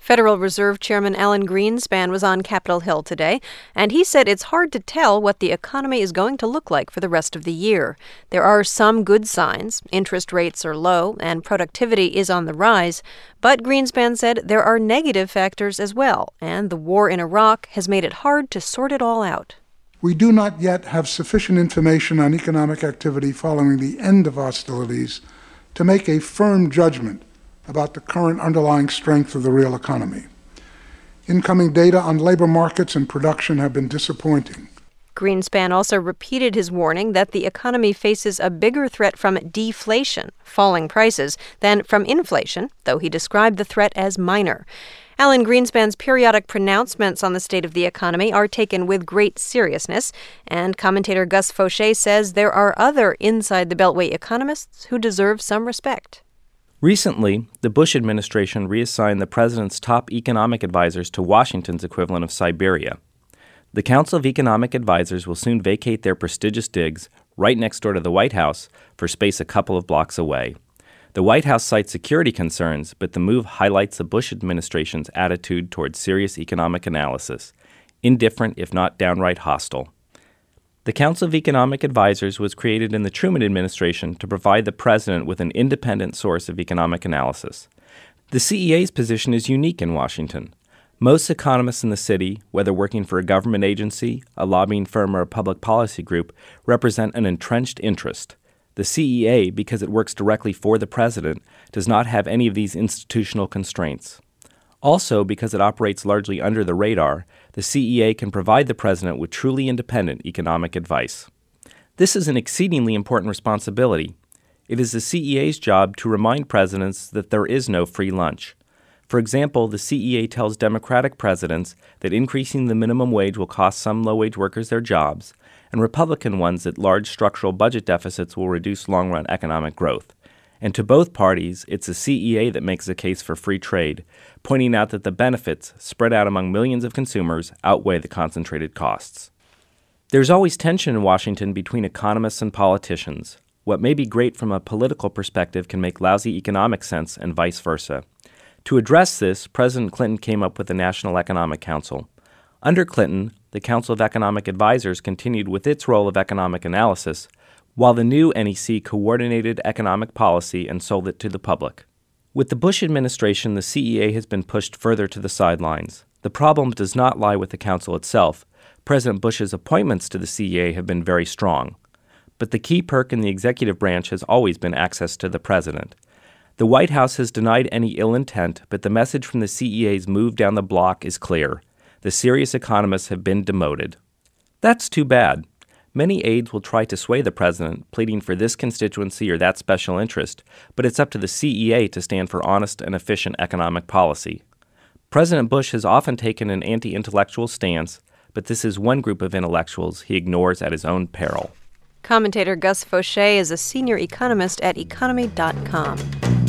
Federal Reserve Chairman Alan Greenspan was on Capitol Hill today, and he said it's hard to tell what the economy is going to look like for the rest of the year. There are some good signs. Interest rates are low, and productivity is on the rise. But Greenspan said there are negative factors as well, and the war in Iraq has made it hard to sort it all out. We do not yet have sufficient information on economic activity following the end of hostilities to make a firm judgment about the current underlying strength of the real economy. Incoming data on labor markets and production have been disappointing. Greenspan also repeated his warning that the economy faces a bigger threat from deflation, falling prices, than from inflation, though he described the threat as minor. Alan Greenspan's periodic pronouncements on the state of the economy are taken with great seriousness, and commentator Gus Faucher says there are other inside-the-Beltway economists who deserve some respect. Recently, the Bush administration reassigned the president's top economic advisors to Washington's equivalent of Siberia. The Council of Economic Advisors will soon vacate their prestigious digs right next door to the White House for space a couple of blocks away. The White House cites security concerns, but the move highlights the Bush administration's attitude towards serious economic analysis, indifferent if not downright hostile. The Council of Economic Advisors was created in the Truman administration to provide the president with an independent source of economic analysis. The CEA's position is unique in Washington. Most economists in the city, whether working for a government agency, a lobbying firm, or a public policy group, represent an entrenched interest. The CEA, because it works directly for the president, does not have any of these institutional constraints. Also, because it operates largely under the radar, the CEA can provide the president with truly independent economic advice. This is an exceedingly important responsibility. It is the CEA's job to remind presidents that there is no free lunch. For example, the CEA tells Democratic presidents that increasing the minimum wage will cost some low-wage workers their jobs, and Republican ones that large structural budget deficits will reduce long-run economic growth. And to both parties, it's the CEA that makes the case for free trade, pointing out that the benefits, spread out among millions of consumers, outweigh the concentrated costs. There's always tension in Washington between economists and politicians. What may be great from a political perspective can make lousy economic sense, and vice versa. To address this, President Clinton came up with the National Economic Council. Under Clinton, the Council of Economic Advisors continued with its role of economic analysis, while the new NEC coordinated economic policy and sold it to the public. With the Bush administration, the CEA has been pushed further to the sidelines. The problem does not lie with the council itself. President Bush's appointments to the CEA have been very strong. But the key perk in the executive branch has always been access to the president. The White House has denied any ill intent, but the message from the CEA's move down the block is clear. The serious economists have been demoted. That's too bad. Many aides will try to sway the president, pleading for this constituency or that special interest, but it's up to the CEA to stand for honest and efficient economic policy. President Bush has often taken an anti-intellectual stance, but this is one group of intellectuals he ignores at his own peril. Commentator Gus Faucher is a senior economist at economy.com.